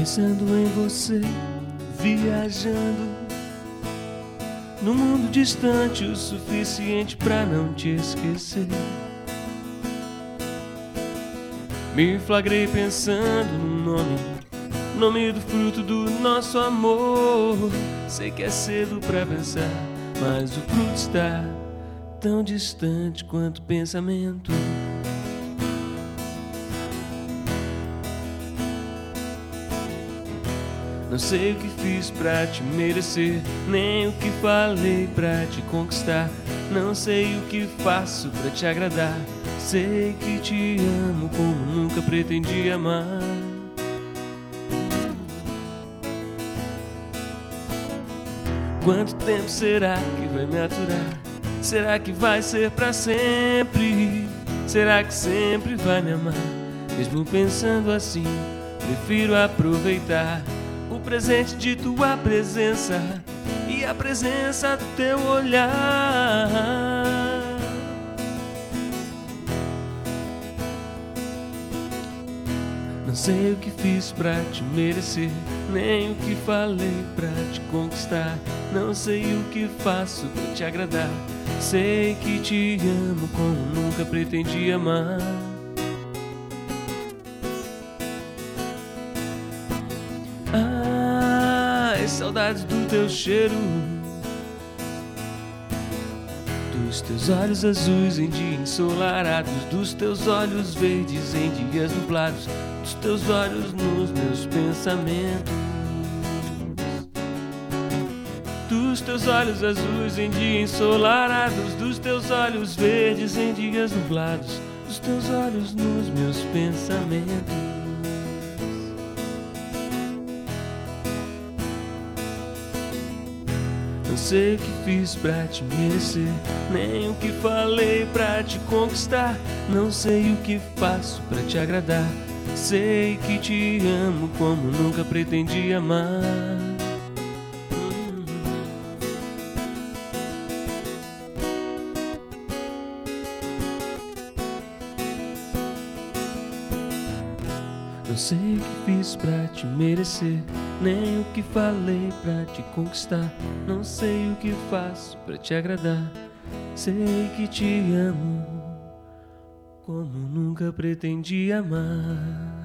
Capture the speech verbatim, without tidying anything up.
Pensando em você, viajando num mundo distante o suficiente pra não te esquecer. Me flagrei pensando no nome, nome do fruto do nosso amor. Sei que é cedo pra pensar, mas o fruto está tão distante quanto o pensamento. Não sei o que fiz pra te merecer, nem o que falei pra te conquistar. Não sei o que faço pra te agradar. Sei que te amo como nunca pretendi amar. Quanto tempo será que vai me aturar? Será que vai ser pra sempre? Será que sempre vai me amar? Mesmo pensando assim, prefiro aproveitar o presente de tua presença e a presença do teu olhar. Não sei o que fiz pra te merecer, nem o que falei pra te conquistar. Não sei o que faço pra te agradar. Sei que te amo como nunca pretendi amar. Ai, saudades do teu cheiro, dos teus olhos azuis em dias ensolarados, dos teus olhos verdes em dias nublados, dos teus olhos nos meus pensamentos, dos teus olhos azuis em dias ensolarados, dos teus olhos verdes em dias nublados, dos teus olhos nos meus pensamentos. Não sei o que fiz pra te merecer, nem o que falei pra te conquistar. Não sei o que faço pra te agradar. Sei que te amo como nunca pretendi amar. Não sei o que fiz pra te merecer, nem o que falei pra te conquistar. Não sei o que faço pra te agradar. Sei que te amo como nunca pretendi amar.